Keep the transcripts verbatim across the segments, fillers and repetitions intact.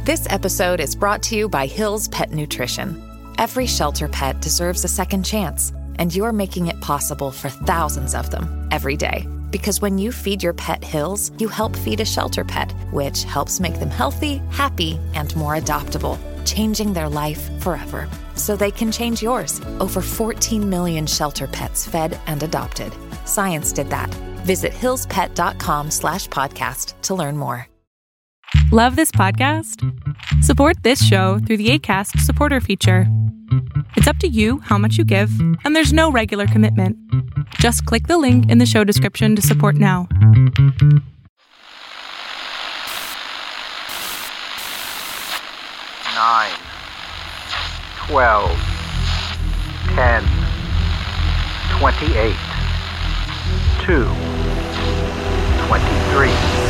This episode is brought to you by Hill's Pet Nutrition. Every shelter pet deserves a second chance, and you're making it possible for thousands of them every day. Because when you feed your pet Hill's, you help feed a shelter pet, which helps make them healthy, happy, and more adoptable, changing their life forever. So they can change yours. Over fourteen million shelter pets fed and adopted. Science did that. Visit hillspet.com slash podcast to learn more. Love this podcast? Support this show through the Acast supporter feature. It's up to you how much you give, and there's no regular commitment. Just click the link in the show description to support now. Nine, twelve, ten, twenty-eight, two, twenty-three.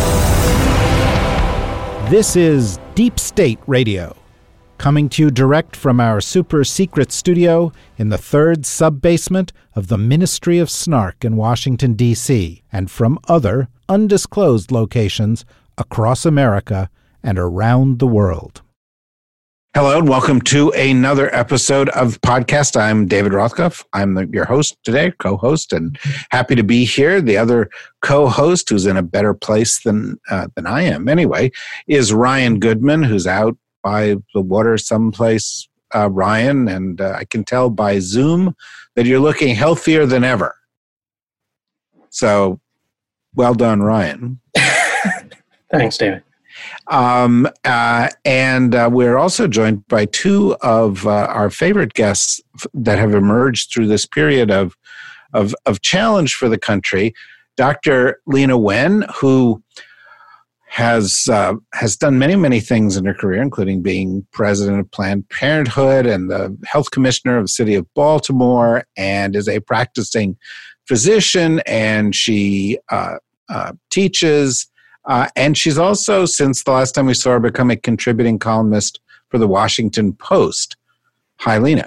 This is Deep State Radio, coming to you direct from our super secret studio in the third sub-basement of the Ministry of Snark in Washington, D C, and from other undisclosed locations across America and around the world. Hello and welcome to another episode of the podcast. I'm David Rothkopf. I'm the, your host today, co-host, and happy to be here. The other co-host, who's in a better place than uh, than I am anyway, is Ryan Goodman, who's out by the water someplace. Uh, Ryan, and uh, I can tell by Zoom that you're looking healthier than ever. So, well done, Ryan. Thanks, David. Um, uh, and uh, we're also joined by two of uh, our favorite guests that have emerged through this period of, of, of challenge for the country. Doctor Leana Wen, who has uh, has done many, many things in her career, including being president of Planned Parenthood and the health commissioner of the city of Baltimore, and is a practicing physician, and she uh, uh, teaches. Uh, and she's also, since the last time we saw her, become a contributing columnist for the Washington Post. Hi, Leana.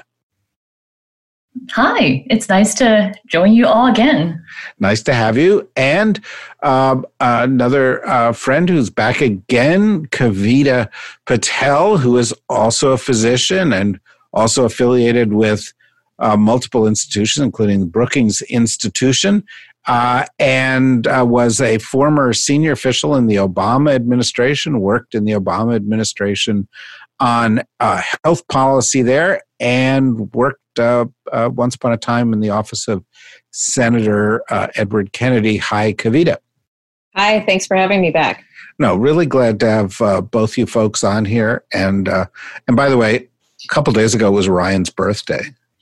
Hi, it's nice to join you all again. Nice to have you. And uh, another uh, friend who's back again, Kavita Patel, who is also a physician and also affiliated with uh, multiple institutions, including the Brookings Institution. Uh, and uh, was a former senior official in the Obama administration, worked in the Obama administration on uh, health policy there, and worked uh, uh, once upon a time in the office of Senator uh, Edward Kennedy. Hi, Kavita. Hi, thanks for having me back. No, really glad to have uh, both you folks on here. And uh, and by the way, a couple days ago was Ryan's birthday.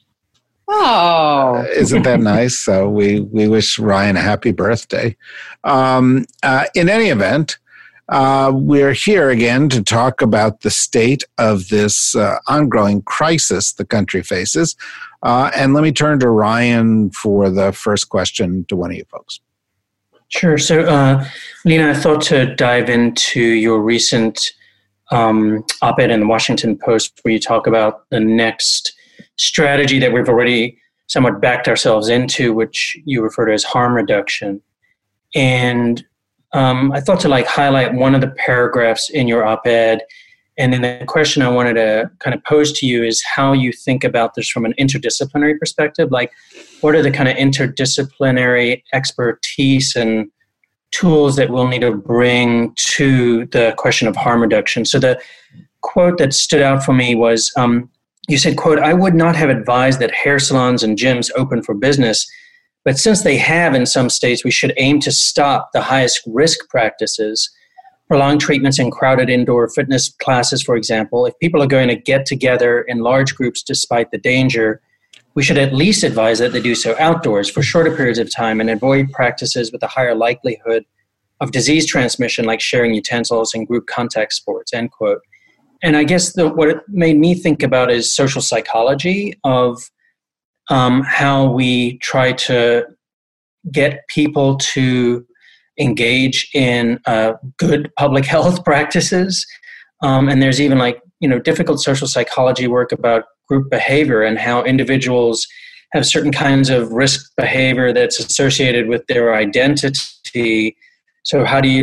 Oh, uh, isn't that nice? So we, we wish Ryan a happy birthday. Um, uh, in any event, uh, we're here again to talk about the state of this uh, ongoing crisis the country faces. Uh, and let me turn to Ryan for the first question to one of you folks. Sure. So, uh, Leana, I thought to dive into your recent um, op-ed in the Washington Post where you talk about the next strategy that we've already somewhat backed ourselves into, which you refer to as harm reduction. And um, I thought to like highlight one of the paragraphs in your op-ed. And then the question I wanted to kind of pose to you is how you think about this from an interdisciplinary perspective. Like, what are the kind of interdisciplinary expertise and tools that we'll need to bring to the question of harm reduction? So the quote that stood out for me was, um, you said, quote, "I would not have advised that hair salons and gyms open for business, but since they have in some states, we should aim to stop the highest risk practices, prolonged treatments in crowded indoor fitness classes, for example. If people are going to get together in large groups despite the danger, we should at least advise that they do so outdoors for shorter periods of time and avoid practices with a higher likelihood of disease transmission like sharing utensils and group contact sports," end quote. And I guess the, what it made me think about is social psychology of um, how we try to get people to engage in uh, good public health practices. Um, and there's even like, you know, difficult social psychology work about group behavior and how individuals have certain kinds of risk behavior that's associated with their identity. So how do you like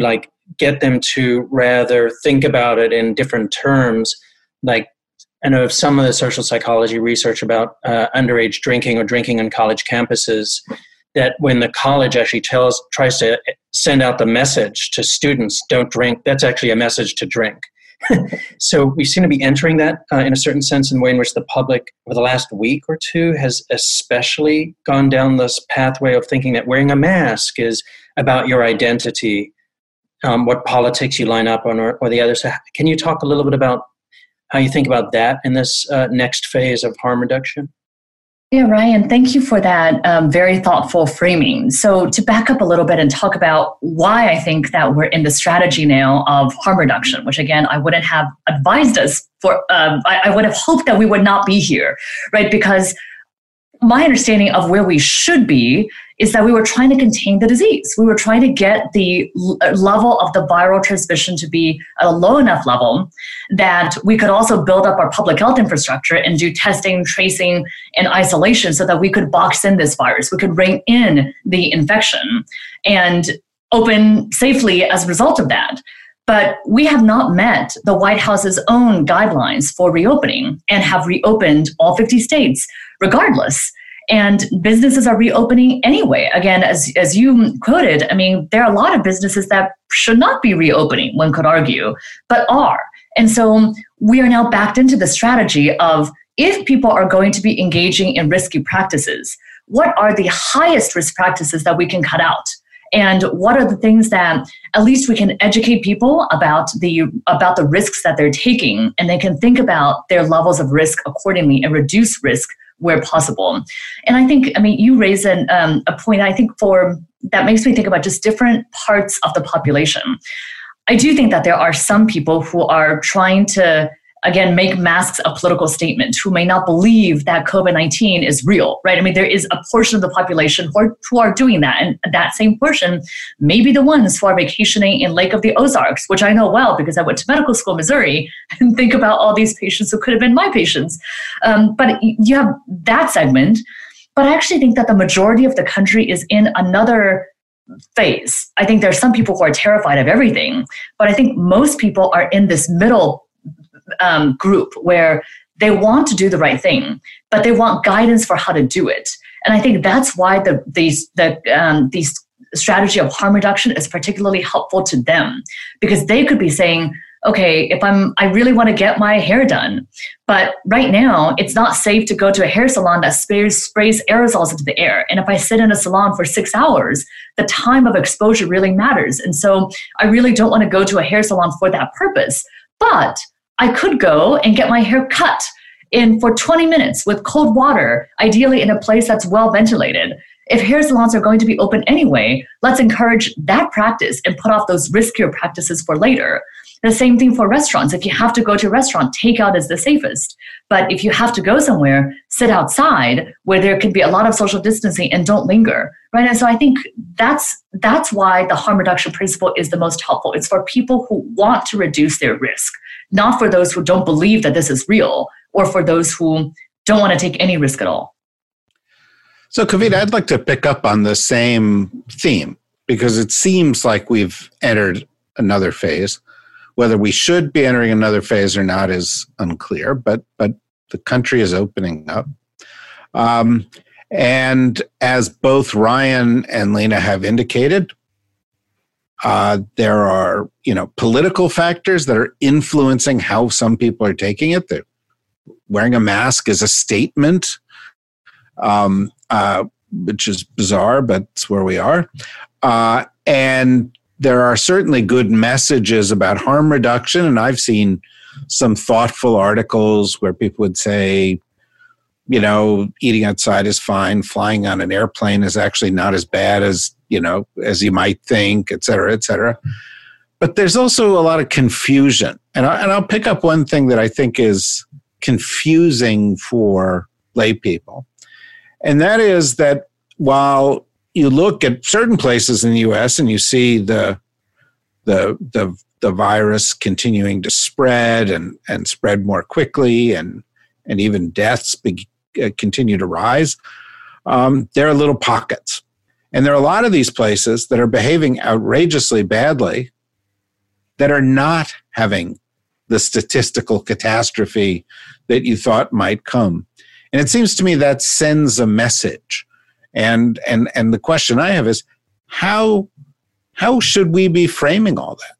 get them to rather think about it in different terms. Like, I know of some of the social psychology research about uh, underage drinking or drinking on college campuses, that when the college actually tells, tries to send out the message to students, don't drink, that's actually a message to drink. So we seem to be entering that uh, in a certain sense, in a way in which the public over the last week or two has especially gone down this pathway of thinking that wearing a mask is about your identity, um, what politics you line up on, or, or the other. So can you talk a little bit about how you think about that in this uh, next phase of harm reduction? Yeah, Ryan, thank you for that um, very thoughtful framing. So to back up a little bit and talk about why I think that we're in the strategy now of harm reduction, which again, I wouldn't have advised us for, um, I, I would have hoped that we would not be here, right? Because my understanding of where we should be is that we were trying to contain the disease. We were trying to get the l- level of the viral transmission to be at a low enough level that we could also build up our public health infrastructure and do testing, tracing, and isolation so that we could box in this virus. We could rein in the infection and open safely as a result of that. But we have not met the White House's own guidelines for reopening and have reopened all fifty states regardless. And businesses are reopening anyway. Again, as, as you quoted, I mean, there are a lot of businesses that should not be reopening, one could argue, but are. And so we are now backed into the strategy of, if people are going to be engaging in risky practices, what are the highest risk practices that we can cut out? And what are the things that at least we can educate people about the about the risks that they're taking, and they can think about their levels of risk accordingly and reduce risk where possible. And I think, I mean, you raise an, um, a point, I think, for that makes me think about just different parts of the population. I do think that there are some people who are trying to, again, make masks a political statement, who may not believe that COVID nineteen is real, right? I mean, there is a portion of the population who are, who are doing that. And that same portion may be the ones who are vacationing in Lake of the Ozarks, which I know well because I went to medical school in Missouri, and think about all these patients who could have been my patients. Um, but you have that segment. But I actually think that the majority of the country is in another phase. I think there are some people who are terrified of everything, but I think most people are in this middle Um, group where they want to do the right thing, but they want guidance for how to do it. And I think that's why the these the um, these strategy of harm reduction is particularly helpful to them, because they could be saying, okay, if I'm I really want to get my hair done, but right now it's not safe to go to a hair salon that sprays sprays aerosols into the air. And if I sit in a salon for six hours, the time of exposure really matters. And so I really don't want to go to a hair salon for that purpose. But I could go and get my hair cut in for twenty minutes with cold water, ideally in a place that's well ventilated. If hair salons are going to be open anyway, let's encourage that practice and put off those riskier practices for later. The same thing for restaurants. If you have to go to a restaurant, takeout is the safest. But if you have to go somewhere, sit outside where there could be a lot of social distancing and don't linger, right? And so I think that's that's why the harm reduction principle is the most helpful. It's for people who want to reduce their risk, not for those who don't believe that this is real, or for those who don't want to take any risk at all. So, Kavita, I'd like to pick up on the same theme, because it seems like we've entered another phase. Whether we should be entering another phase or not is unclear, but but the country is opening up. Um, and as both Ryan and Lena have indicated, uh, there are, you know, political factors that are influencing how some people are taking it. They're wearing a mask is a statement, um, uh, which is bizarre, but it's where we are. Uh, and there are certainly good messages about harm reduction, and I've seen some thoughtful articles where people would say, you know, eating outside is fine, flying on an airplane is actually not as bad as, you know, as you might think, et cetera, et cetera. But there's also a lot of confusion. And, I, and I'll pick up one thing that I think is confusing for lay people, and that is that while you look at certain places in the U S and you see the the the the virus continuing to spread and, and spread more quickly, and and even deaths be, uh, continue to rise, um, there are little pockets. And there are a lot of these places that are behaving outrageously badly, that are not having the statistical catastrophe that you thought might come. And it seems to me that sends a message. And and and the question I have is, how how should we be framing all that?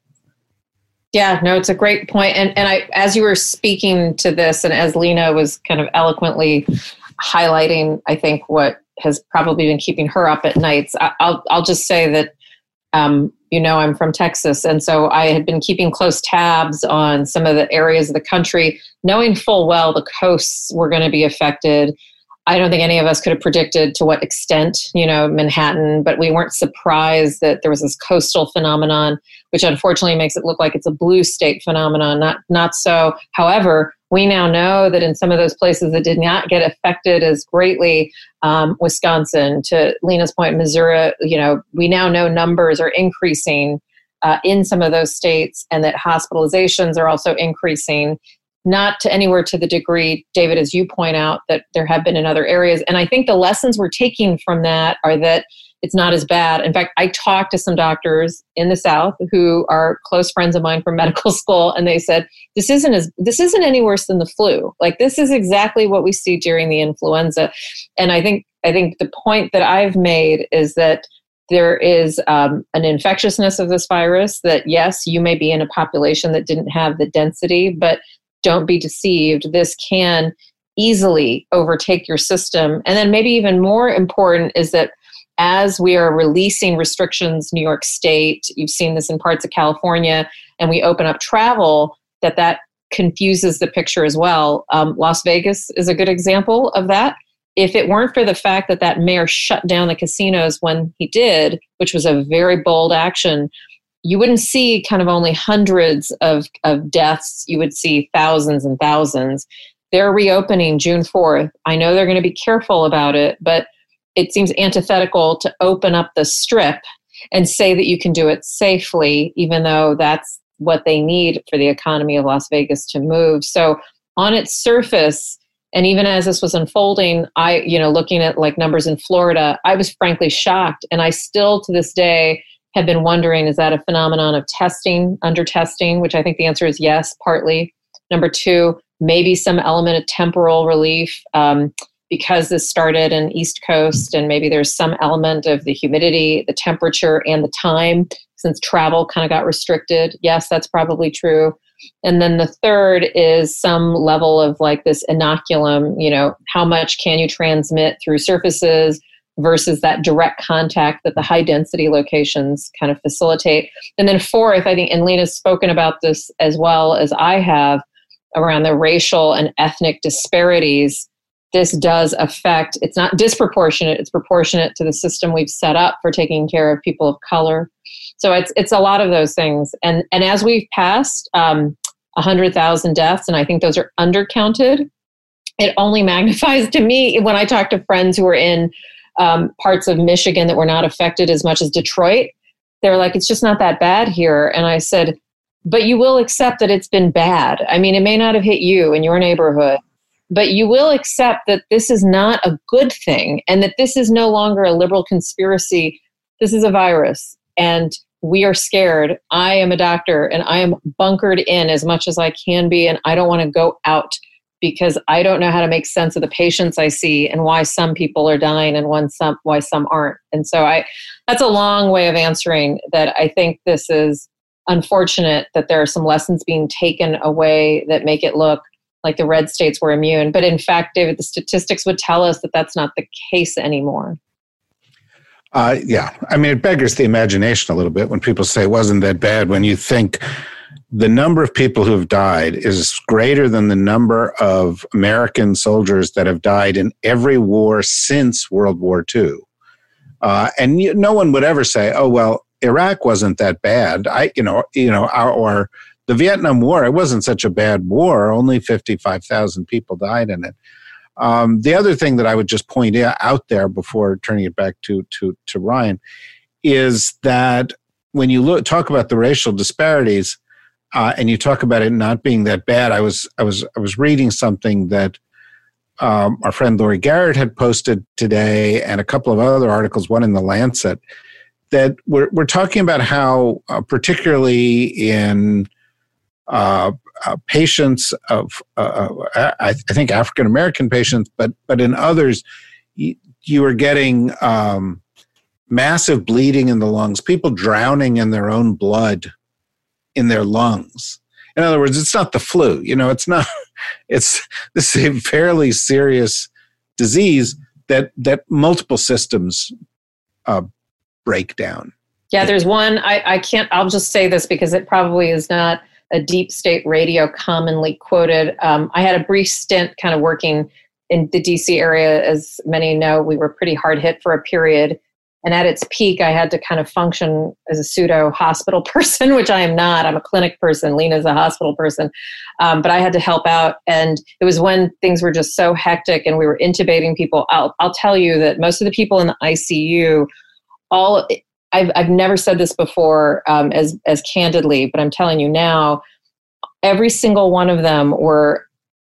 Yeah, no, it's a great point. And and I, as you were speaking to this, and as Lena was kind of eloquently highlighting, I think what has probably been keeping her up at nights, I, I'll I'll just say that, um, you know, I'm from Texas, and so I had been keeping close tabs on some of the areas of the country, knowing full well the coasts were going to be affected. I don't think any of us could have predicted to what extent, you know, Manhattan, but we weren't surprised that there was this coastal phenomenon, which unfortunately makes it look like it's a blue state phenomenon. Not, not so. However, we now know that in some of those places that did not get affected as greatly, um, Wisconsin, to Lena's point, Missouri, you know, we now know numbers are increasing uh, in some of those states, and that hospitalizations are also increasing. Not to anywhere to the degree, David, as you point out, that there have been in other areas. And I think the lessons we're taking from that are that it's not as bad. In fact, I talked to some doctors in the South who are close friends of mine from medical school, and they said, this isn't as this isn't any worse than the flu. Like, this is exactly what we see during the influenza. And I think I think the point that I've made is that there is um, an infectiousness of this virus, that yes, you may be in a population that didn't have the density, but don't be deceived. This can easily overtake your system. And then maybe even more important is that as we are releasing restrictions, New York State, you've seen this in parts of California, and we open up travel, that that confuses the picture as well. Um, Las Vegas is a good example of that. If it weren't for the fact that that mayor shut down the casinos when he did, which was a very bold action, you wouldn't see kind of only hundreds of, of deaths. You would see thousands and thousands. They're reopening June fourth. I know they're going to be careful about it, but it seems antithetical to open up the strip and say that you can do it safely, even though that's what they need for the economy of Las Vegas to move. So on its surface, and even as this was unfolding, I, you know, looking at like numbers in Florida, I was frankly shocked. And I still to this day have been wondering, is that a phenomenon of testing, under testing, which I think the answer is yes, partly. Number two, maybe some element of temporal relief um, because this started in East Coast, and maybe there's some element of the humidity, the temperature, and the time, since travel kind of got restricted. Yes, that's probably true. And then the third is some level of like this inoculum, you know, how much can you transmit through surfaces versus that direct contact that the high density locations kind of facilitate. And then fourth, I think, and Lena's spoken about this as well as I have, around the racial and ethnic disparities. This does affect, it's not disproportionate, it's proportionate to the system we've set up for taking care of people of color. So it's it's a lot of those things. And and as we've passed um, one hundred thousand deaths, and I think those are undercounted, it only magnifies to me when I talk to friends who are in um, parts of Michigan that were not affected as much as Detroit. They're like, it's just not that bad here. And I said, but you will accept that it's been bad. I mean, it may not have hit you in your neighborhood, but you will accept that this is not a good thing, and that this is no longer a liberal conspiracy. This is a virus, and we are scared. I am a doctor, and I am bunkered in as much as I can be, and I don't want to go out because I don't know how to make sense of the patients I see and why some people are dying and one some, why some aren't. And so I, that's a long way of answering that. I think this is unfortunate that there are some lessons being taken away that make it look like the red states were immune. But in fact, David, the statistics would tell us that that's not the case anymore. Uh, yeah. I mean, it beggars the imagination a little bit when people say it wasn't that bad, when you think the number of people who have died is greater than the number of American soldiers that have died in every war since World War Two. Uh, and you, no one would ever say, oh, well, Iraq wasn't that bad. I, you know, you know, our, or the Vietnam War, it wasn't such a bad war. Only fifty-five thousand people died in it. Um, the other thing that I would just point out there before turning it back to to to Ryan is that when you look, talk about the racial disparities uh, and you talk about it not being that bad, I was I was I was reading something that um, our friend Laurie Garrett had posted today, and a couple of other articles, one in the Lancet, that we're we're talking about how, uh, particularly in uh, uh, patients of, uh, I, I think African American patients, but but in others, you, you are getting um, massive bleeding in the lungs, people drowning in their own blood in their lungs. In other words, it's not the flu. You know, it's not. It's this is a fairly serious disease that that multiple systems uh, break down. Yeah, there's one. I, I can't. I'll just say this because it probably is not a deep state radio commonly quoted. Um, I had a brief stint kind of working in the D C area. As many know, we were pretty hard hit for a period. And at its peak, I had to kind of function as a pseudo hospital person, which I am not. I'm a clinic person. Lena's a hospital person. Um, but I had to help out. And it was when things were just so hectic and we were intubating people. I'll, I'll tell you that most of the people in the I C U, all I've, I've never said this before um, as, as candidly, but I'm telling you now, every single one of them were,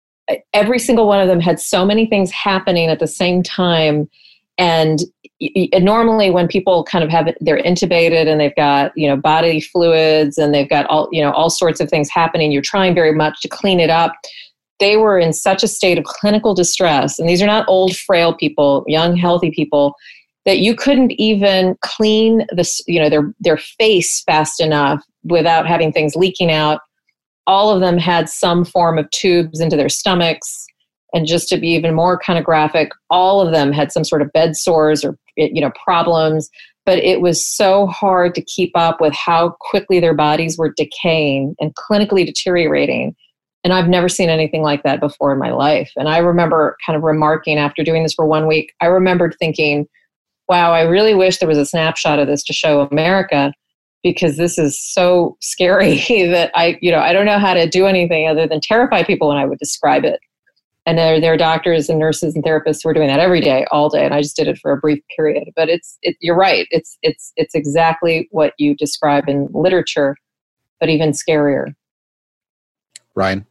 every single one of them had so many things happening at the same time. And normally when people kind of have it, they're intubated and they've got, you know, bodily fluids and they've got all, you know, all sorts of things happening. You're trying very much to clean it up. They were in such a state of clinical distress. And these are not old, frail people, young, healthy people, that you couldn't even clean this, you know, their, their face fast enough without having things leaking out. All of them had some form of tubes into their stomachs. And just to be even more kind of graphic, all of them had some sort of bed sores or, you know, problems. But it was so hard to keep up with how quickly their bodies were decaying and clinically deteriorating. And I've never seen anything like that before in my life. And I remember kind of remarking after doing this for one week, I remembered thinking, wow, I really wish there was a snapshot of this to show America, because this is so scary that I, you know, I don't know how to do anything other than terrify people when I would describe it. And there, there are doctors and nurses and therapists who are doing that every day, all day. And I just did it for a brief period. But it's, it, you're right. It's, it's, it's exactly what you describe in literature, but even scarier. Ryan?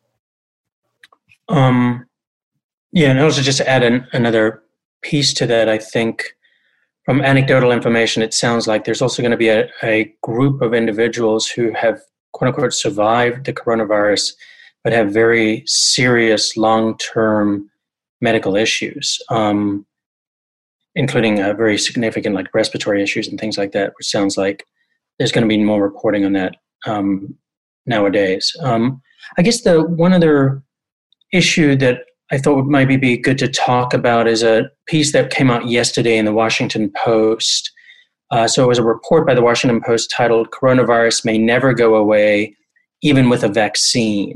Um, yeah, and also just to add an, another piece to that, I think from anecdotal information, it sounds like there's also going to be a, a group of individuals who have, quote unquote, survived the coronavirus, but have very serious long-term medical issues, um, including uh, very significant like respiratory issues and things like that, which sounds like there's going to be more reporting on that um, nowadays. Um, I guess the one other issue that I thought might be good to talk about is a piece that came out yesterday in the Washington Post. Uh, so it was a report by the Washington Post titled "Coronavirus May Never Go Away, Even with a Vaccine."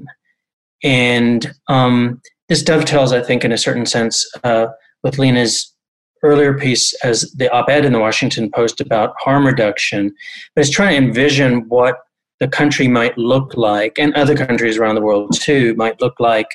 And um, this dovetails, I think, in a certain sense, uh, with Lena's earlier piece as the op-ed in the Washington Post about harm reduction. But it's trying to envision what the country might look like, and other countries around the world too, might look like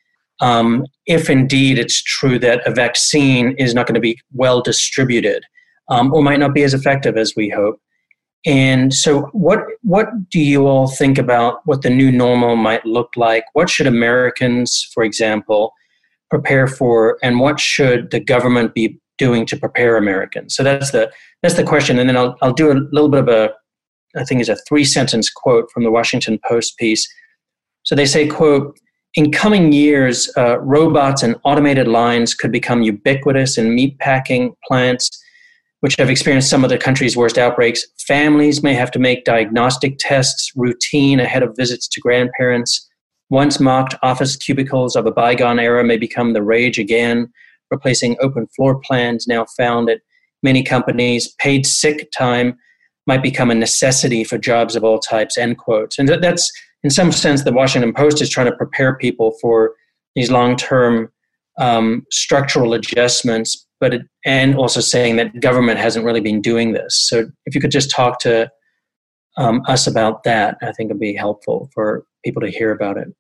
um, if indeed it's true that a vaccine is not going to be well distributed um, or might not be as effective as we hope. And so what what do you all think about what the new normal might look like? What should Americans, for example, prepare for, and what should the government be doing to prepare Americans? So that's the that's the question. And then I'll I'll do a little bit of a, I think it's a three-sentence quote from the Washington Post piece. So they say, quote, "In coming years, uh, robots and automated lines could become ubiquitous in meatpacking plants, which have experienced some of the country's worst outbreaks. Families may have to make diagnostic tests routine ahead of visits to grandparents. Once mocked office cubicles of a bygone era may become the rage again, replacing open floor plans now found at many companies. Paid sick time might become a necessity for jobs of all types," end quotes. And that's, in some sense, the Washington Post is trying to prepare people for these long-term um, structural adjustments, but it, and also saying that government hasn't really been doing this. So if you could just talk to um, us about that, I think it'd be helpful for people to hear about it.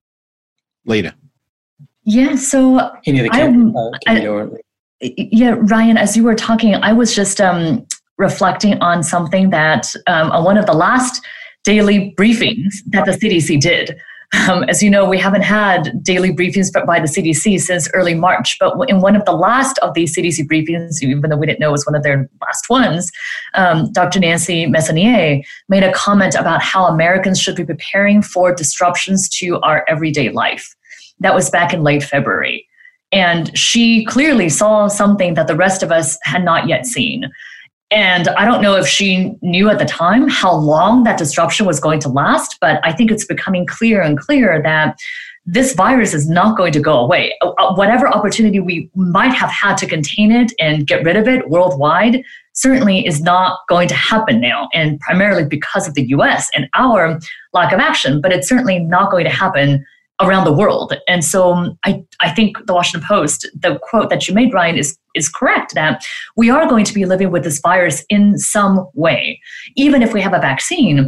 Lena. Yeah, so Any of the can, uh, I, or, yeah, Ryan, as you were talking, I was just um, reflecting on something that um, on one of the last daily briefings that the C D C did Um, as you know, we haven't had daily briefings by the C D C since early March. But in one of the last of these C D C briefings, even though we didn't know it was one of their last ones, um, Doctor Nancy Messonnier made a comment about how Americans should be preparing for disruptions to our everyday life. That was back in late February. And she clearly saw something that the rest of us had not yet seen. And I don't know if she knew at the time how long that disruption was going to last, but I think it's becoming clearer and clearer that this virus is not going to go away. Whatever opportunity we might have had to contain it and get rid of it worldwide certainly is not going to happen now, and primarily because of the U S and our lack of action, but it's certainly not going to happen around the world. And so I, I think the Washington Post, the quote that you made, Ryan, is, is correct, that we are going to be living with this virus in some way. Even if we have a vaccine,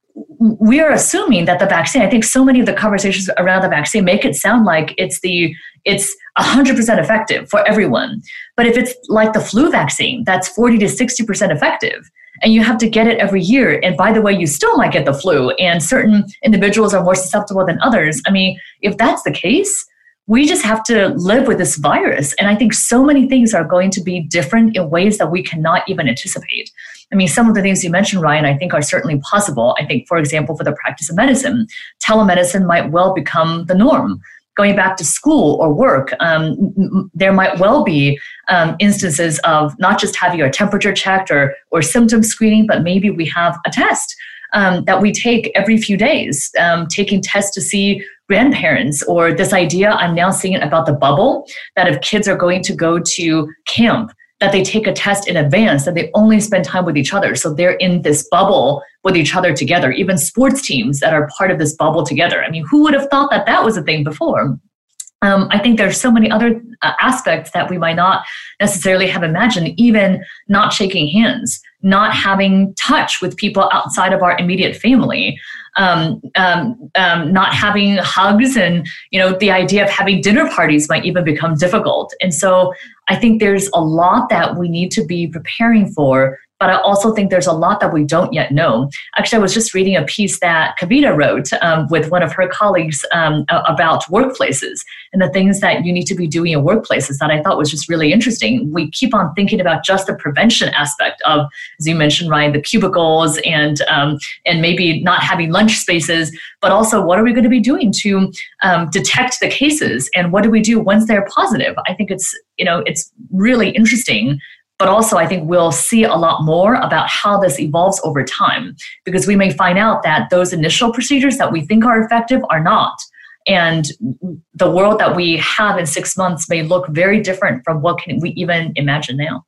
we are assuming that the vaccine, I think so many of the conversations around the vaccine make it sound like it's the it's one hundred percent effective for everyone. But if it's like the flu vaccine, that's forty to sixty percent effective, and you have to get it every year. And by the way, you still might get the flu, and certain individuals are more susceptible than others. I mean, if that's the case, we just have to live with this virus. And I think so many things are going to be different in ways that we cannot even anticipate. I mean, some of the things you mentioned, Ryan, I think are certainly possible. I think, for example, for the practice of medicine, telemedicine might well become the norm. Going back to school or work, um, there might well be um, instances of not just having your temperature checked or, or symptom screening, but maybe we have a test um, that we take every few days, um, taking tests to see grandparents, or this idea I'm now seeing about the bubble, that if kids are going to go to camp, that they take a test in advance, that they only spend time with each other. So they're in this bubble with each other together, even sports teams that are part of this bubble together. I mean, who would have thought that that was a thing before? Um, I think there's so many other uh, aspects that we might not necessarily have imagined, even not shaking hands, not having touch with people outside of our immediate family, um, um, um, not having hugs, and, you know, the idea of having dinner parties might even become difficult. And so I think there's a lot that we need to be preparing for, but I also think there's a lot that we don't yet know. Actually, I was just reading a piece that Kavita wrote um, with one of her colleagues um, about workplaces and the things that you need to be doing in workplaces that I thought was just really interesting. We keep on thinking about just the prevention aspect of, as you mentioned, Ryan, the cubicles and um, and maybe not having lunch spaces, but also what are we going to be doing to um, detect the cases, and what do we do once they're positive? I think it's, you know, it's really interesting. But also, I think we'll see a lot more about how this evolves over time, because we may find out that those initial procedures that we think are effective are not. And the world that we have in six months may look very different from what can we even imagine now.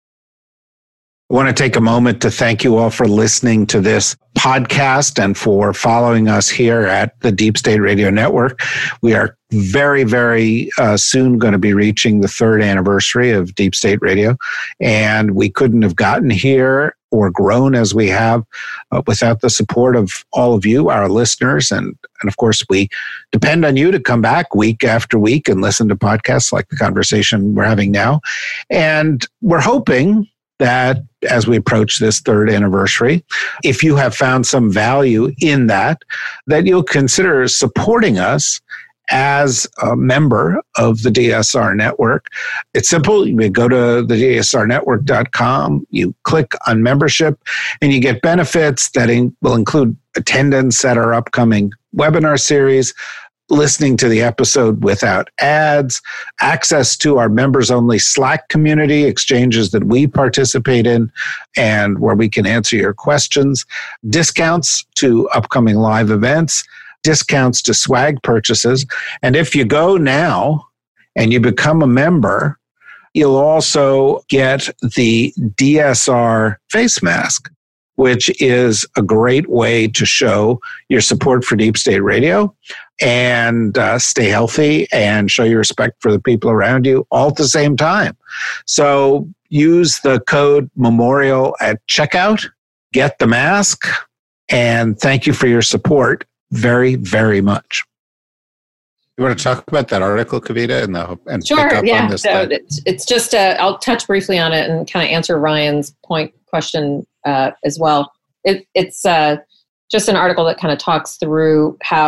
I want to take a moment to thank you all for listening to this podcast and for following us here at the Deep State Radio Network. We are very, very uh, soon going to be reaching the third anniversary of Deep State Radio, and we couldn't have gotten here or grown as we have uh, without the support of all of you, our listeners. And, and of course, we depend on you to come back week after week and listen to podcasts like the conversation we're having now. And we're hoping that as we approach this third anniversary, if you have found some value in that, that you'll consider supporting us as a member of the D S R network. It's simple. You go to the D S R network dot com, you click on membership, and you get benefits that in, will include attendance at our upcoming webinar series, listening to the episode without ads, access to our members-only Slack community, exchanges that we participate in, and where we can answer your questions, discounts to upcoming live events, discounts to swag purchases. And if you go now and you become a member, you'll also get the D S R face mask, which is a great way to show your support for Deep State Radio and uh, stay healthy and show your respect for the people around you all at the same time. So use the code MEMORIAL at checkout, get the mask, and thank you for your support very, very much. You want to talk about that article, Kavita, and, the, and sure, pick up yeah. on this? So it's, it's just, uh, I'll touch briefly on it and kind of answer Ryan's point question uh, as well. It, it's uh, just an article that kind of talks through how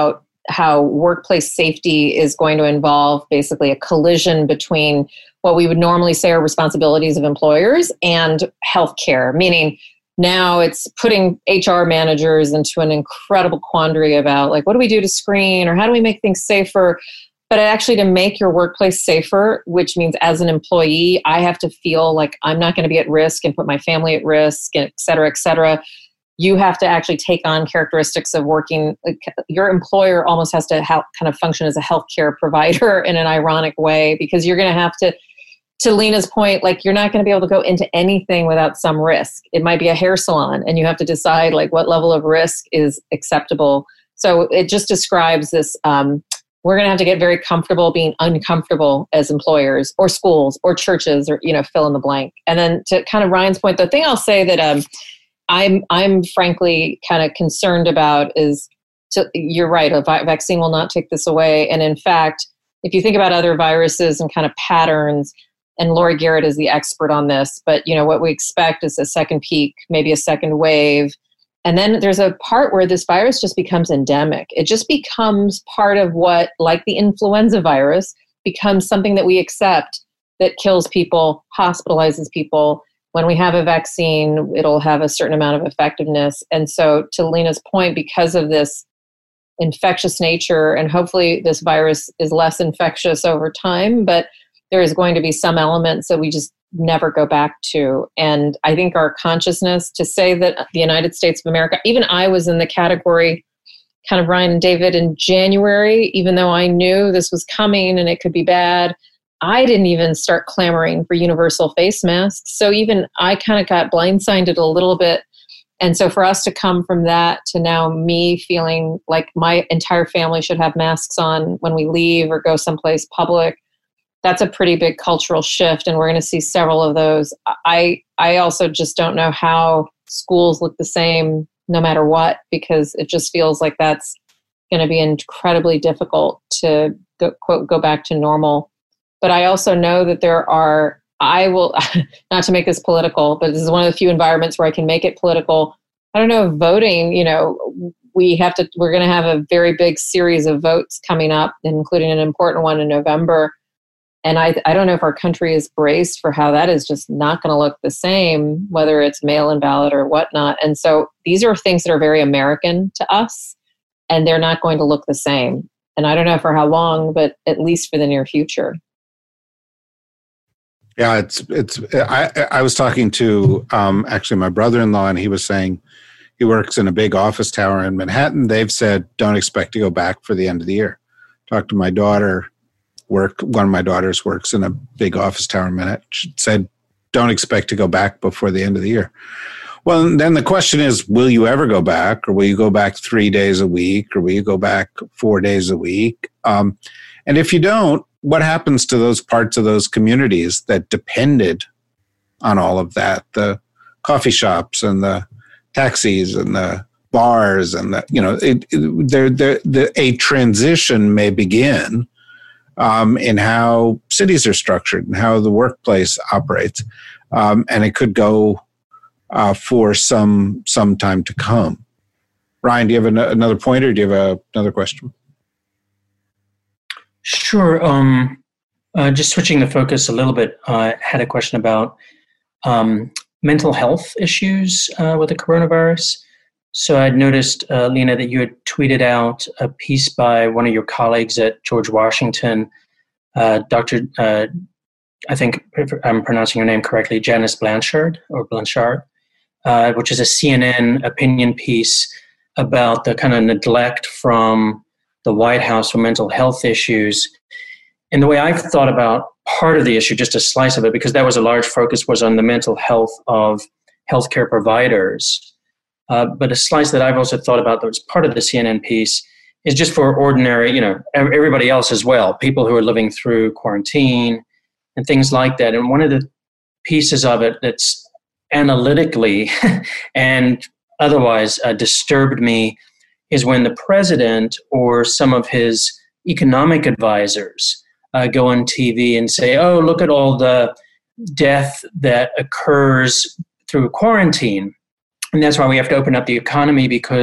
how workplace safety is going to involve basically a collision between what we would normally say are responsibilities of employers and healthcare, meaning now it's putting H R managers into an incredible quandary about like, what do we do to screen or how do we make things safer? But actually to make your workplace safer, which means as an employee, I have to feel like I'm not going to be at risk and put my family at risk, et cetera, et cetera. You have to actually take on characteristics of working. Your employer almost has to help kind of function as a healthcare provider in an ironic way, because you're going to have to, to Lena's point, like you're not going to be able to go into anything without some risk. It might be a hair salon and you have to decide like what level of risk is acceptable. So it just describes this, um, we're going to have to get very comfortable being uncomfortable as employers or schools or churches or, you know, fill in the blank. And then to kind of Ryan's point, the thing I'll say that, um, I'm I'm frankly kind of concerned about is, to, you're right, a vi- vaccine will not take this away. And in fact, if you think about other viruses and kind of patterns, and Lori Garrett is the expert on this, but you know what we expect is a second peak, maybe a second wave. And then there's a part where this virus just becomes endemic. It just becomes part of what, like the influenza virus, becomes something that we accept that kills people, hospitalizes people. When we have a vaccine, it'll have a certain amount of effectiveness. And so to Lena's point, because of this infectious nature, and hopefully this virus is less infectious over time, but there is going to be some elements that we just never go back to. And I think our consciousness to say that the United States of America, even I was in the category, kind of Ryan and David, in January, even though I knew this was coming and it could be bad, I didn't even start clamoring for universal face masks. So even I kind of got blindsided a little bit. And so for us to come from that to now me feeling like my entire family should have masks on when we leave or go someplace public, that's a pretty big cultural shift. And we're going to see several of those. I, I also just don't know how schools look the same no matter what, because it just feels like that's going to be incredibly difficult to go, quote, go back to normal. But I also know that there are, I will, not to make this political, but this is one of the few environments where I can make it political. I don't know if voting, you know, we have to, we're going to have a very big series of votes coming up, including an important one in November. And I, I don't know if our country is braced for how that is just not going to look the same, whether it's mail-in ballot or whatnot. And so these are things that are very American to us, and they're not going to look the same. And I don't know for how long, but at least for the near future. Yeah, it's it's. I I was talking to um, actually my brother-in-law, and he was saying he works in a big office tower in Manhattan. They've said don't expect to go back for the end of the year. Talked to my daughter. Work one of my daughters works in a big office tower in Manhattan. She said don't expect to go back before the end of the year. Well, then the question is, will you ever go back, or will you go back three days a week, or will you go back four days a week? Um, and if you don't, what happens to those parts of those communities that depended on all of that? The coffee shops and the taxis and the bars and the, you know, it, it, there, there, the, a transition may begin um, in how cities are structured and how the workplace operates. Um, and it could go uh, for some, some time to come. Ryan, do you have an, another point, or do you have a, another question? Sure. Um, uh, just switching the focus a little bit, I uh, had a question about um, mental health issues uh, with the coronavirus. So I'd noticed, uh, Lena, that you had tweeted out a piece by one of your colleagues at George Washington, uh, Doctor Uh, I think I'm pronouncing your name correctly, Janice Blanchard, or Blanchard, uh, which is a C N N opinion piece about the kind of neglect from the White House for mental health issues. And the way I've thought about part of the issue, just a slice of it, because that was a large focus, was on the mental health of healthcare providers. Uh, but a slice that I've also thought about that was part of the C N N piece is just for ordinary, you know, everybody else as well, people who are living through quarantine and things like that. And one of the pieces of it that's analytically and otherwise uh, disturbed me is when the president or some of his economic advisors uh, go on T V and say, oh, look at all the death that occurs through quarantine. And that's why we have to open up the economy, because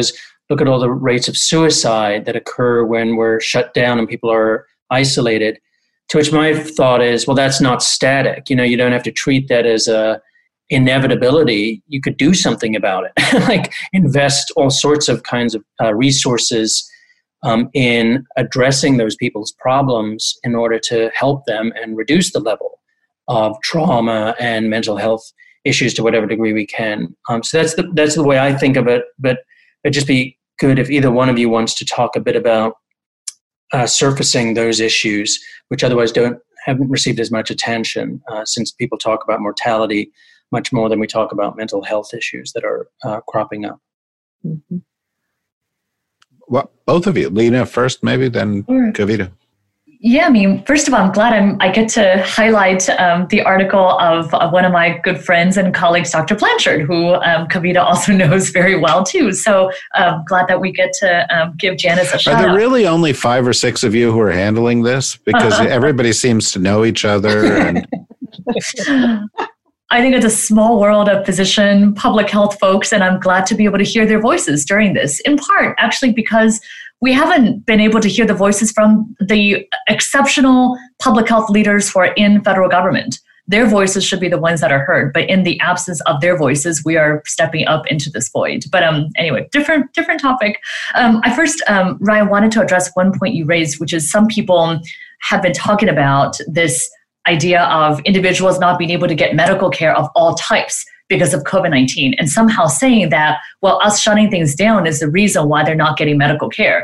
look at all the rates of suicide that occur when we're shut down and people are isolated. To which my thought is, well, that's not static. You know, you don't have to treat that as a inevitability. You could do something about it, like invest all sorts of kinds of uh, resources um, in addressing those people's problems in order to help them and reduce the level of trauma and mental health issues to whatever degree we can. Um, so that's the that's the way I think of it. But it'd just be good if either one of you wants to talk a bit about uh, surfacing those issues, which otherwise don't haven't received as much attention, uh, since people talk about mortality much more than we talk about mental health issues that are uh, cropping up. Mm-hmm. Well, both of you, Lena first, maybe, then Sure. Kavita. Yeah, I mean, first of all, I'm glad I'm, I get to highlight um, the article of, of one of my good friends and colleagues, Doctor Blanchard, who um, Kavita also knows very well, too. So I'm um, glad that we get to um, give Janice a shout out. Are there really only five or six of you who are handling this? Because everybody seems to know each other. And I think it's a small world of physician, public health folks, and I'm glad to be able to hear their voices during this, in part, actually, because we haven't been able to hear the voices from the exceptional public health leaders who are in federal government. Their voices should be the ones that are heard, but in the absence of their voices, we are stepping up into this void. But um, anyway, different different topic. Um, I first, um, Ryan, wanted to address one point you raised, which is some people have been talking about this idea of individuals not being able to get medical care of all types because of COVID nineteen, and somehow saying that, well, us shutting things down is the reason why they're not getting medical care.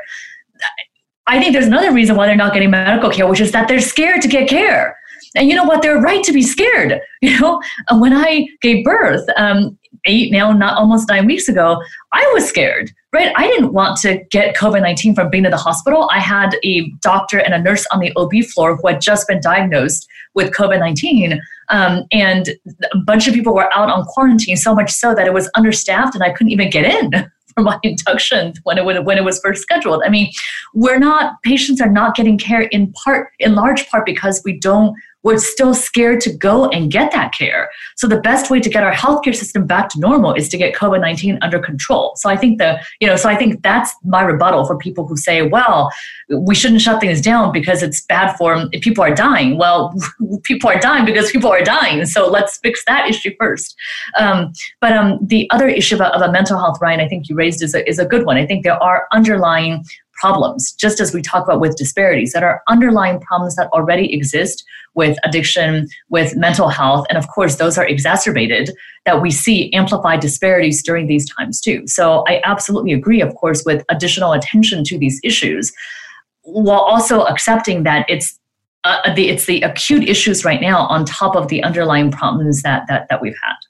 I think there's another reason why they're not getting medical care, which is that they're scared to get care. And you know what? They're right to be scared. You know, when I gave birth, um, eight now, not almost nine weeks ago, I was scared, right? I didn't want to get COVID nineteen from being in the hospital. I had a doctor and a nurse on the O B floor who had just been diagnosed with COVID nineteen. Um, and a bunch of people were out on quarantine, so much so that it was understaffed and I couldn't even get in for my induction when it, when it was first scheduled. I mean, we're not, patients are not getting care in part, in large part because we don't, we're still scared to go and get that care. So the best way to get our healthcare system back to normal is to get COVID nineteen under control. So I think the, you know, so I think that's my rebuttal for people who say, well, we shouldn't shut things down because it's bad for if people are dying. Well, people are dying because people are dying. So let's fix that issue first. Um, but um, the other issue of a, of a mental health, Ryan, I think you raised is a, is a good one. I think there are underlying problems, just as we talk about with disparities, that are underlying problems that already exist with addiction, with mental health. And of course, those are exacerbated, that we see amplified disparities during these times too. So I absolutely agree, of course, with additional attention to these issues, while also accepting that it's uh, the, it's the acute issues right now on top of the underlying problems that that, that we've had.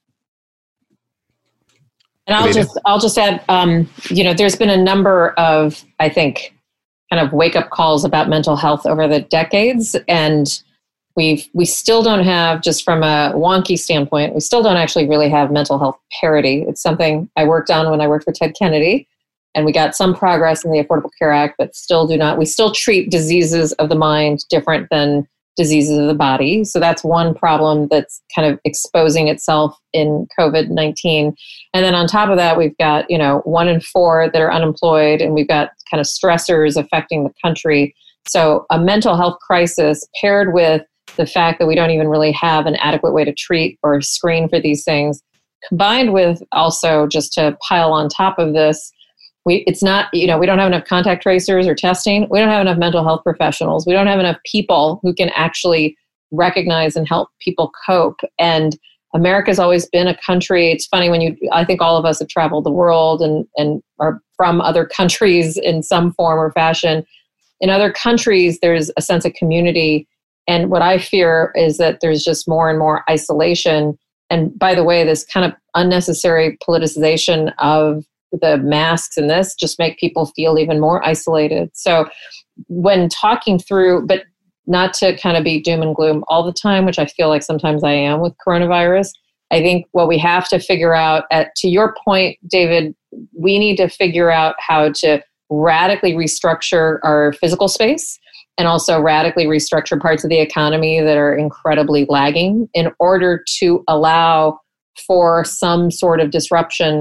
And I'll just I'll just add, um, you know, there's been a number of, I think, kind of wake up calls about mental health over the decades, and we've we still don't have, just from a wonky standpoint, we still don't actually really have mental health parity. It's something I worked on when I worked for Ted Kennedy, and we got some progress in the Affordable Care Act, but still do not. We still treat diseases of the mind different than diseases of the body. So that's one problem that's kind of exposing itself in COVID nineteen. And then on top of that, we've got, you know, one in four that are unemployed, and we've got kind of stressors affecting the country. So a mental health crisis paired with the fact that we don't even really have an adequate way to treat or screen for these things, combined with also, just to pile on top of this, We, it's not, you know, we don't have enough contact tracers or testing. We don't have enough mental health professionals. We don't have enough people who can actually recognize and help people cope. And America's always been a country. It's funny when you, I think all of us have traveled the world and, and are from other countries in some form or fashion. In other countries, there's a sense of community. And what I fear is that there's just more and more isolation. And by the way, this kind of unnecessary politicization of the masks and this just make people feel even more isolated. So when talking through, but not to kind of be doom and gloom all the time, which I feel like sometimes I am with coronavirus, I think what we have to figure out, at, to your point, David, we need to figure out how to radically restructure our physical space and also radically restructure parts of the economy that are incredibly lagging in order to allow for some sort of disruption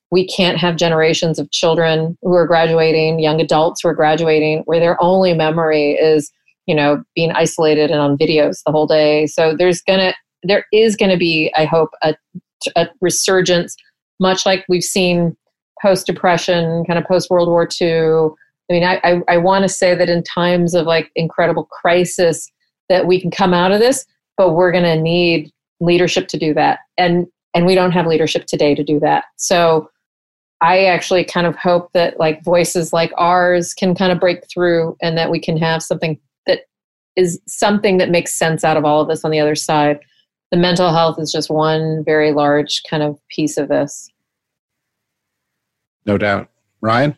we can't have generations of children who are graduating, young adults who are graduating, where their only memory is, you know, being isolated and on videos the whole day. So there's gonna, there is gonna be, I hope, a, a resurgence, much like we've seen post-depression, kind of post-World War Two. I mean, I, I, I want to say that in times of like incredible crisis that we can come out of this, but we're going to need leadership to do that. And, and we don't have leadership today to do that. So I actually kind of hope that like voices like ours can kind of break through and that we can have something that is something that makes sense out of all of this on the other side. The mental health is just one very large kind of piece of this. No doubt. Ryan?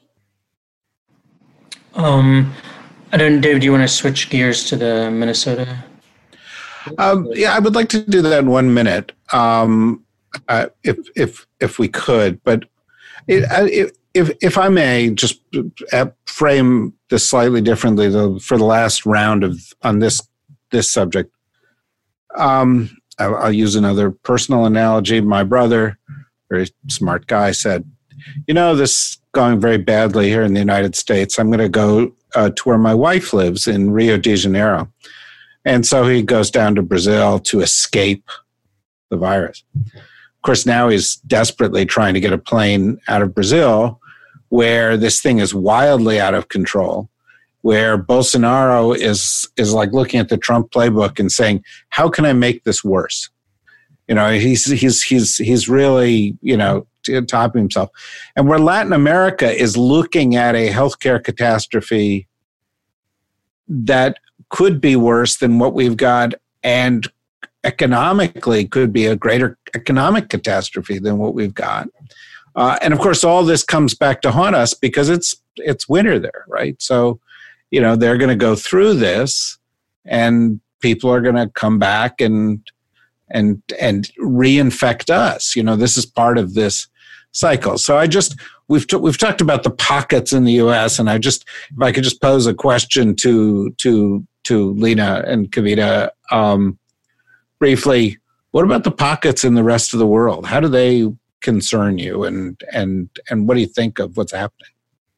Um, I don't, Dave, do you want to switch gears to the Minnesota? Um, yeah, I would like to do that in one minute, um, uh, if if if we could. But it, it, if if I may, just frame this slightly differently though, for the last round of on this this subject. Um, I'll, I'll use another personal analogy. My brother, very smart guy, said, "You know, this going very badly here in the United States. I'm going to go uh, to where my wife lives in Rio de Janeiro." And so he goes down to Brazil to escape the virus. Of course, now he's desperately trying to get a plane out of Brazil, where this thing is wildly out of control, where Bolsonaro is is like looking at the Trump playbook and saying, "How can I make this worse?" You know, he's he's he's he's really, you know, topping himself. And where Latin America is looking at a healthcare catastrophe that could be worse than what we've got, and economically could be a greater economic catastrophe than what we've got. Uh, and of course, all this comes back to haunt us because it's it's winter there, right? So, you know, they're going to go through this, and people are going to come back and and and reinfect us. You know, this is part of this cycle. So I just we've t- we've talked about the pockets in the U S, and I just if I could just pose a question to to to Lena and Kavita um, briefly. What about the pockets in the rest of the world? How do they concern you, and and and what do you think of what's happening?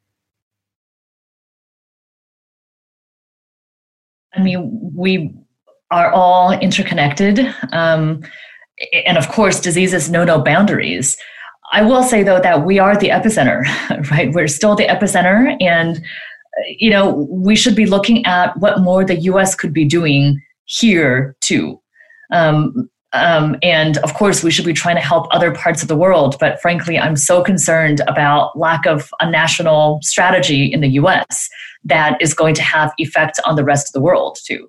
I mean, we are all interconnected, um, and of course, diseases know no boundaries. I will say, though, that we are the epicenter, right? We're still the epicenter, and you know, we should be looking at what more the U S could be doing here too. Um, um, and of course, we should be trying to help other parts of the world. But frankly, I'm so concerned about lack of a national strategy in the U S that is going to have effects on the rest of the world too.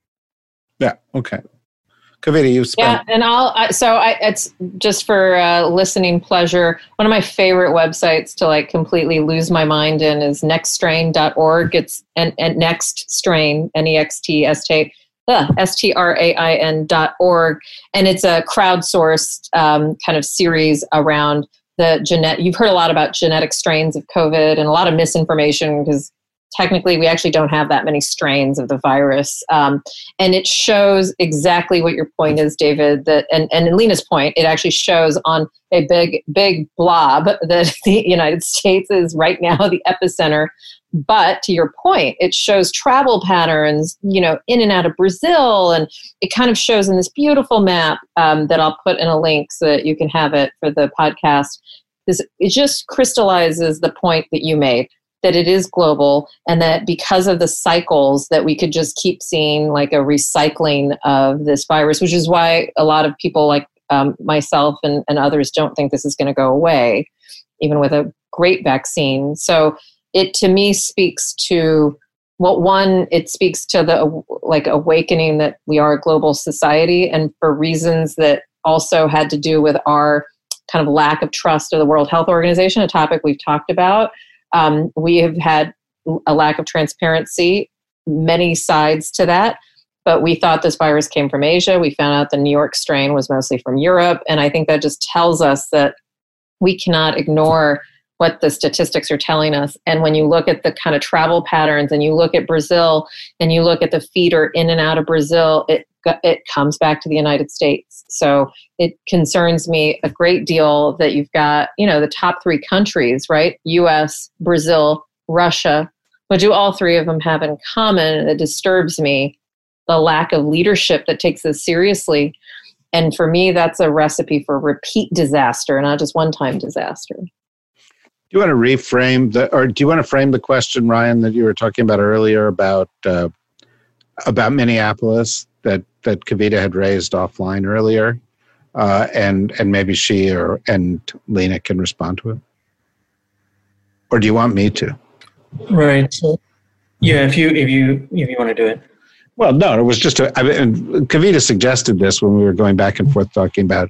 Yeah. Okay. Kavita, you spent. Yeah, and I'll, I, so I, it's just for uh, listening pleasure. One of my favorite websites to like completely lose my mind in is next strain dot org. It's and, and next strain, N E X T S T, uh, S T R A I N dot org. And it's a crowdsourced um, kind of series around the genetic, you've heard a lot about genetic strains of COVID and a lot of misinformation because technically, we actually don't have that many strains of the virus. Um, and it shows exactly what your point is, David, that, and, and in Lena's point, it actually shows on a big, big blob that the United States is right now the epicenter. But to your point, it shows travel patterns, you know, in and out of Brazil. And it kind of shows in this beautiful map um, that I'll put in a link so that you can have it for the podcast. This, it just crystallizes the point that you made, that it is global, and that because of the cycles that we could just keep seeing like a recycling of this virus, which is why a lot of people like um, myself and, and others don't think this is going to go away, even with a great vaccine. So it to me speaks to, well, one, it speaks to the like awakening that we are a global society, and for reasons that also had to do with our kind of lack of trust of the World Health Organization, a topic we've talked about. Um, we have had a lack of transparency, many sides to that, but we thought this virus came from Asia. We found out the New York strain was mostly from Europe. And I think that just tells us that we cannot ignore what the statistics are telling us. And when you look at the kind of travel patterns and you look at Brazil and you look at the feeder in and out of Brazil, it it comes back to the United States. So it concerns me a great deal that you've got, you know, the top three countries, right? U S, Brazil, Russia. What do all three of them have in common? It disturbs me, the lack of leadership that takes this seriously. And for me, that's a recipe for repeat disaster, not just one-time disaster. Do you want to reframe the, or do you want to frame the question, Ryan, that you were talking about earlier about uh, about Minneapolis that that Kavita had raised offline earlier, uh, and and maybe she or and Lena can respond to it, or do you want me to? Right. So, yeah, if you if you if you want to do it. Well, no, it was just a, I mean, Kavita suggested this when we were going back and forth talking about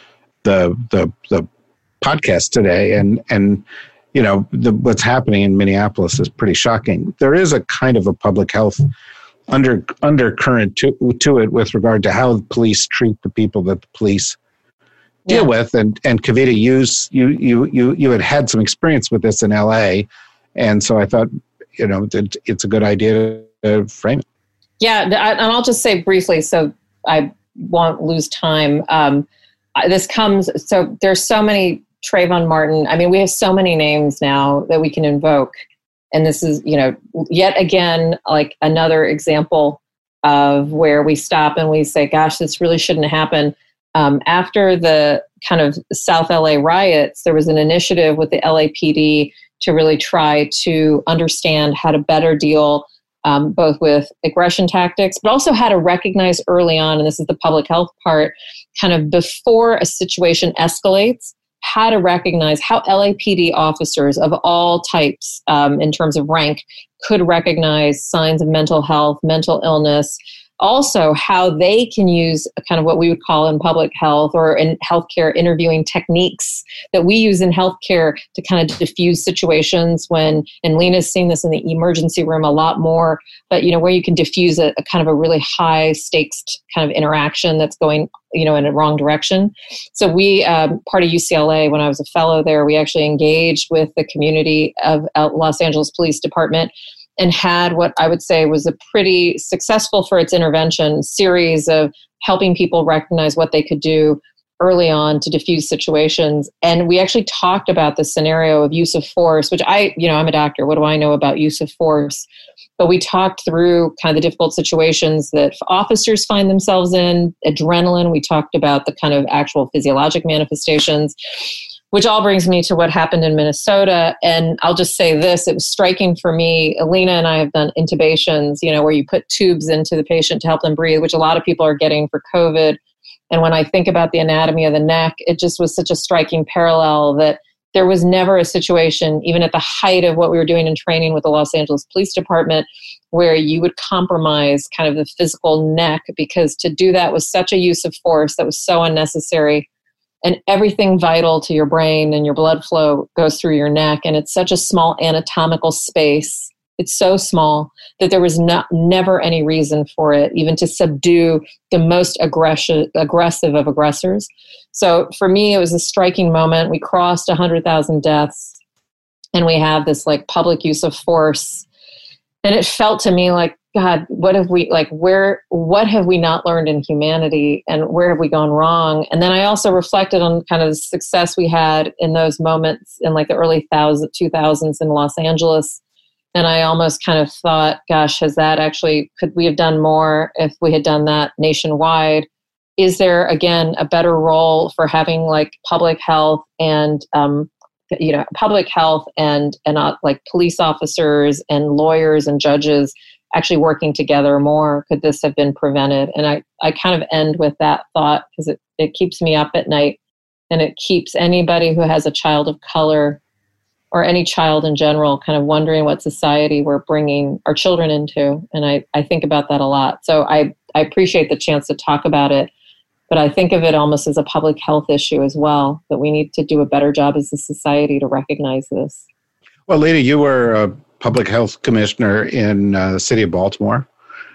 the the the podcast today, and and you know the, what's happening in Minneapolis is pretty shocking. There is a kind of a public health under undercurrent to to it with regard to how the police treat the people that the police deal yeah. with, and and Kavita, you you you you you had had some experience with this in L A, and so I thought you know that it's a good idea to frame it. Yeah, and I'll just say briefly, so I won't lose time. Um, this comes, so there's so many Trayvon Martin. I mean, we have so many names now that we can invoke. And this is, you know, yet again, like another example of where we stop and we say, gosh, this really shouldn't happen. Um, after the kind of South L A riots, there was an initiative with the L A P D to really try to understand how to better deal Um, both with aggression tactics, but also how to recognize early on, and this is the public health part, kind of before a situation escalates, how to recognize how L A P D officers of all types um, in terms of rank could recognize signs of mental health, mental illness, also how they can use kind of what we would call in public health or in healthcare interviewing techniques that we use in healthcare to kind of diffuse situations when, and Lena's seen this in the emergency room a lot more, but you know, where you can diffuse a, a kind of a really high stakes kind of interaction that's going, you know, in a wrong direction. So we, um, part of U C L A, when I was a fellow there, we actually engaged with the community of Los Angeles Police Department and had what I would say was a pretty successful for its intervention series of helping people recognize what they could do early on to diffuse situations. And we actually talked about the scenario of use of force, which I, you know, I'm a doctor. What do I know about use of force? But we talked through kind of the difficult situations that officers find themselves in, adrenaline. We talked about the kind of actual physiologic manifestations, which all brings me to what happened in Minnesota. And I'll just say this, it was striking for me. Alina and I have done intubations, you know, where you put tubes into the patient to help them breathe, which a lot of people are getting for COVID. And when I think about the anatomy of the neck, it just was such a striking parallel that there was never a situation, even at the height of what we were doing in training with the Los Angeles Police Department, where you would compromise kind of the physical neck, because to do that was such a use of force that was so unnecessary. And everything vital to your brain and your blood flow goes through your neck. And it's such a small anatomical space. It's so small that there was not, never any reason for it, even to subdue the most aggression, aggressive of aggressors. So for me, it was a striking moment. We crossed one hundred thousand deaths, and we have this like public use of force. And it felt to me like, God, what have we, like, where, what have we not learned in humanity, and where have we gone wrong? And then I also reflected on kind of the success we had in those moments in like the early thousand, two thousands in Los Angeles. And I almost kind of thought, gosh, has that actually, could we have done more if we had done that nationwide? Is there, again, a better role for having like public health and, um, you know, public health and, and uh, like police officers and lawyers and judges actually working together more? Could this have been prevented? And I, I kind of end with that thought, because it, it keeps me up at night, and it keeps anybody who has a child of color or any child in general kind of wondering what society we're bringing our children into. And I, I think about that a lot. So I, I appreciate the chance to talk about it, but I think of it almost as a public health issue as well, that we need to do a better job as a society to recognize this. Well, Lena, you were a public health commissioner in uh, the city of Baltimore,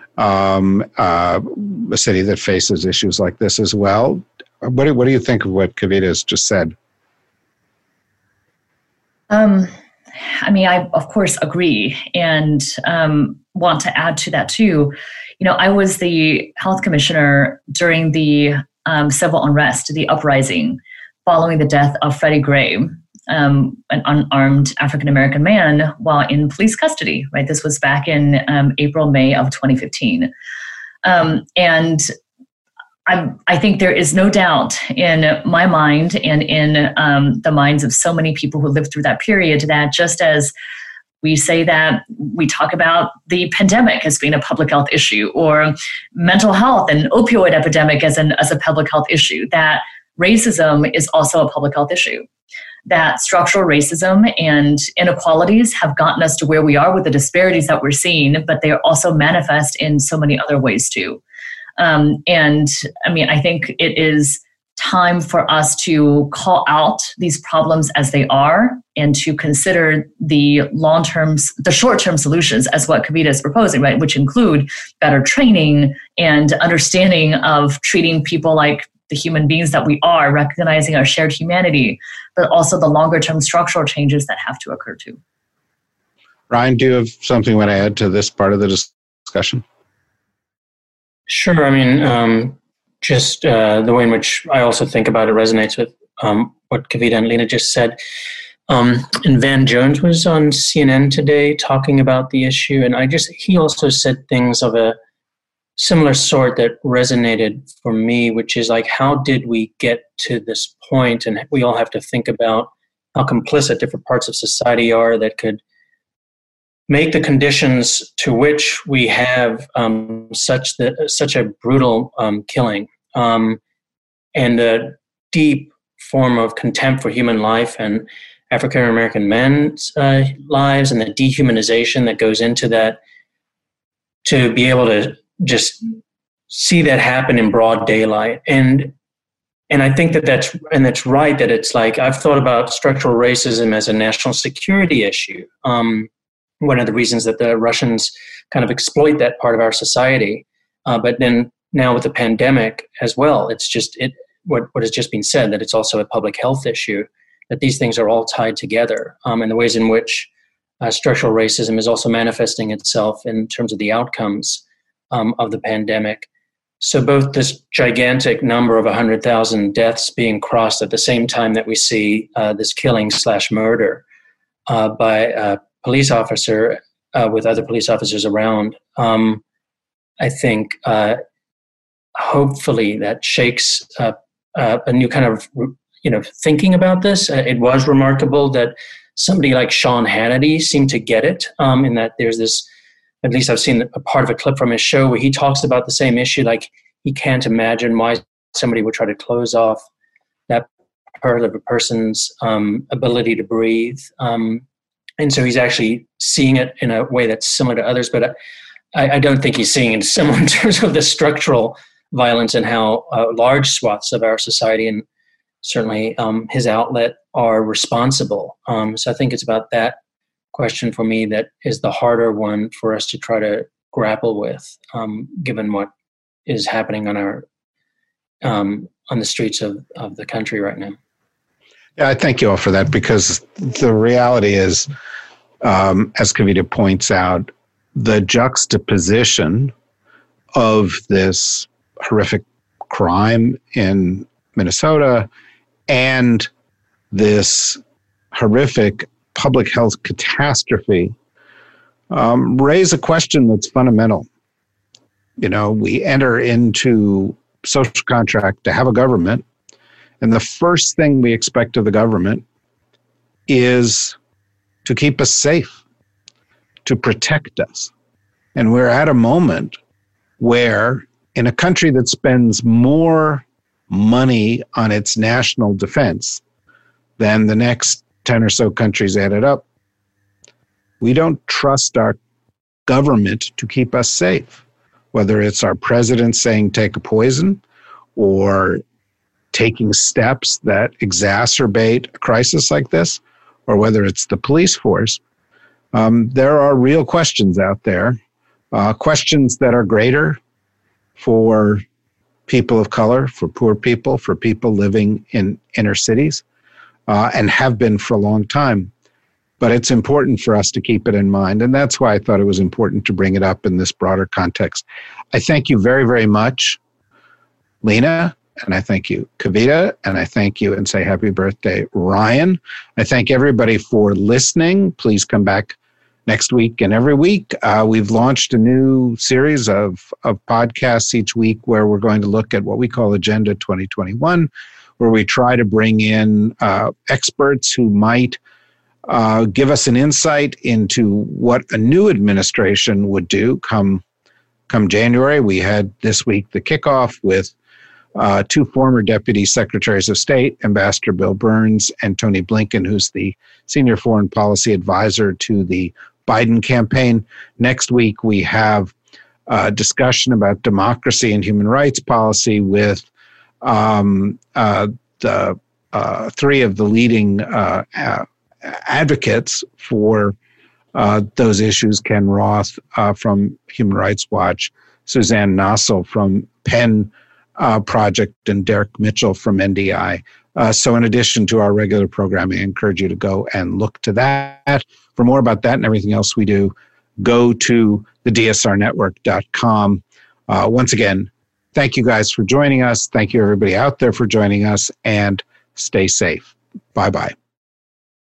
um, uh, a city that faces issues like this as well. What do, what do you think of what Kavita has just said? Um, I mean, I, of course, agree. And um, want to add to that too. You know, I was the health commissioner during the um, civil unrest, the uprising, following the death of Freddie Gray, um, an unarmed African-American man, while in police custody, right? This was back in um, April, May of twenty fifteen. Um, and I, I think there is no doubt in my mind and in um, the minds of so many people who lived through that period that just as we say that we talk about the pandemic as being a public health issue, or mental health and opioid epidemic as an as a public health issue, that racism is also a public health issue. That structural racism and inequalities have gotten us to where we are with the disparities that we're seeing, but they are also manifest in so many other ways too. Um, and I mean, I think it is time for us to call out these problems as they are and to consider the long-term, the short-term solutions as what Kavita is proposing, right? Which include better training and understanding of treating people like the human beings that we are, recognizing our shared humanity, but also the longer-term structural changes that have to occur too. Ryan, do you have something you want to add to this part of the discussion? Sure. I mean, um, just uh, the way in which I also think about it resonates with um, what Kavita and Lena just said. Um, and Van Jones was on C N N today talking about the issue, and I just he also said things of a similar sort that resonated for me, which is like, how did we get to this point? And we all have to think about how complicit different parts of society are that could make the conditions to which we have um, such that such a brutal um, killing um, and a deep form of contempt for human life and African American men's uh, lives, and the dehumanization that goes into that, to be able to just see that happen in broad daylight. And and I think that that's and that's right that it's like, I've thought about structural racism as a national security issue. Um, one of the reasons that the Russians kind of exploit that part of our society. Uh, but then now with the pandemic as well, it's just it what, what has just been said, that it's also a public health issue, that these things are all tied together, um, and the ways in which uh, structural racism is also manifesting itself in terms of the outcomes um, of the pandemic. So both this gigantic number of one hundred thousand deaths being crossed at the same time that we see uh, this killing slash murder uh, by uh, police officer uh, with other police officers around, um, I think uh, hopefully that shakes up uh, a new kind of, you know, thinking about this. Uh, it was remarkable that somebody like Sean Hannity seemed to get it, um, in that there's this, at least I've seen a part of a clip from his show where he talks about the same issue, like he can't imagine why somebody would try to close off that part of a person's um, ability to breathe. Um, And so he's actually seeing it in a way that's similar to others, but I, I don't think he's seeing it similar in terms of the structural violence and how uh, large swaths of our society, and certainly um, his outlet, are responsible. Um, so I think it's about that question for me that is the harder one for us to try to grapple with, um, given what is happening on our um, on the streets of, of the country right now. Yeah, I thank you all for that, because the reality is, um, as Kavita points out, the juxtaposition of this horrific crime in Minnesota and this horrific public health catastrophe um, raise a question that's fundamental. You know, we enter into social contract to have a government, and the first thing we expect of the government is to keep us safe, to protect us. And we're at a moment where, in a country that spends more money on its national defense than the next ten or so countries added up, we don't trust our government to keep us safe, whether it's our president saying take a poison, or taking steps that exacerbate a crisis like this, or whether it's the police force. Um, there are real questions out there, uh, questions that are greater for people of color, for poor people, for people living in inner cities, uh, and have been for a long time. but it's important for us to keep it in mind. And that's why I thought it was important to bring it up in this broader context. I thank you very, very much, Lena, and I thank you, Kavita, and I thank you and say happy birthday, Ryan. I thank everybody for listening. Please come back next week and every week. Uh, we've launched a new series of, of podcasts each week where we're going to look at what we call Agenda twenty twenty-one, where we try to bring in uh, experts who might uh, give us an insight into what a new administration would do come, come January. We had this week the kickoff with uh, two former Deputy Secretaries of State, Ambassador Bill Burns and Tony Blinken, who's the Senior Foreign Policy Advisor to the Biden campaign. Next week, we have a discussion about democracy and human rights policy with um, uh, the uh, three of the leading uh, uh, advocates for uh, those issues: Ken Roth uh, from Human Rights Watch, Suzanne Nossel from Penn uh, Project, and Derek Mitchell from N D I. Uh, so in addition to our regular programming, I encourage you to go and look to that. For more about that and everything else we do, go to the D S R network dot com. Uh, once again, thank you guys for joining us. Thank you everybody out there for joining us, and stay safe. Bye-bye.